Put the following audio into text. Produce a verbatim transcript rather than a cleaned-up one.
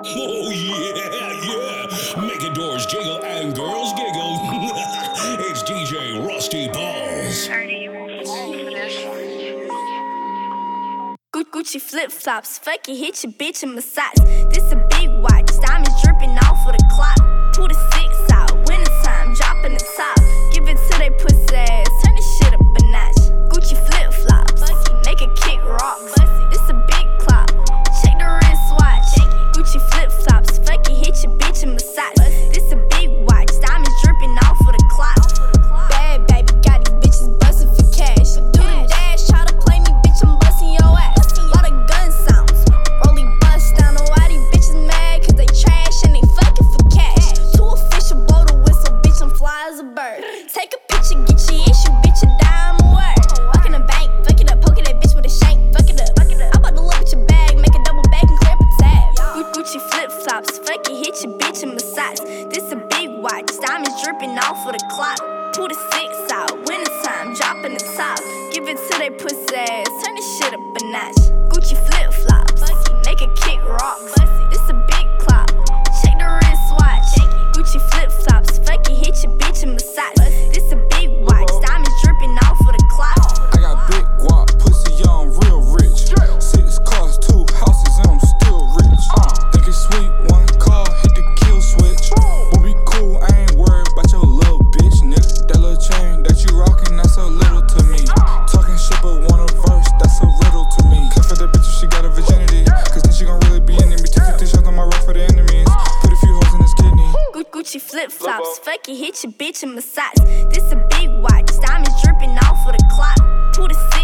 Oh yeah, yeah. Making doors jiggle and girls giggle. It's D J Rusty Balls. Gucci flip flops, fuck it, hit your bitch and massage. This a big watch, diamonds dripping off of the clock. Pull the six out, winter time, dropping the top. Give it to they pussy ass, turn this shit up a notch. Gucci flip flops, make a kick rocks. This a big clock, check the wrist watch. Gucci flip flops, fuck it, hit your bitch and massage. This a big watch, diamonds dripping off of the clock. Bad baby, got these bitches bustin' for cash. Do the dash, try to play me, bitch, I'm bustin' your ass. Lot of gun sounds, rolly bust down. Know why these bitches mad? Cause they trash and they fucking for cash. Too official, blow the whistle, bitch, I'm fly as a bird. Take a picture, get your issue, bitch, a dime a word. Walk in the bank, fuck it up, poking that bitch with a shank, fuck it up. I'm about to look at your bag, make a double back and clear up a tab. Gucci flip flops, fuck it, hit your bitch and massage. This a big watch, diamonds dripping off of the clock. Pull the six out, winter time, dropping the top. Give it to they pussy ass, turn this shit up a notch. Gucci flip flops, make a kick rocks. This a big clock, check the wrist watch. Gucci flip flops, fuck it, hit your bitch and massage. This a big watch, diamonds dripping off of the clock. I got big guap, pussy young, real rich. Six cars, two houses, and I'm still rich. Think it's sweet, one car, hit the kill switch. We'll be cool, I ain't worried about your little bitch, nigga. That little chain that you rockin', that's so little to me. Talking shit but want a verse, that's a riddle to me. Cut for that bitch if she got a virginity, cause then she gon' really be in me. Take fifty shots on my rock for the enemies. Put a few holes in his kidney. Gucci flip flops, fuck it, hit your bitch and massage. This a big watch, diamonds dripping off of the clock. Pull the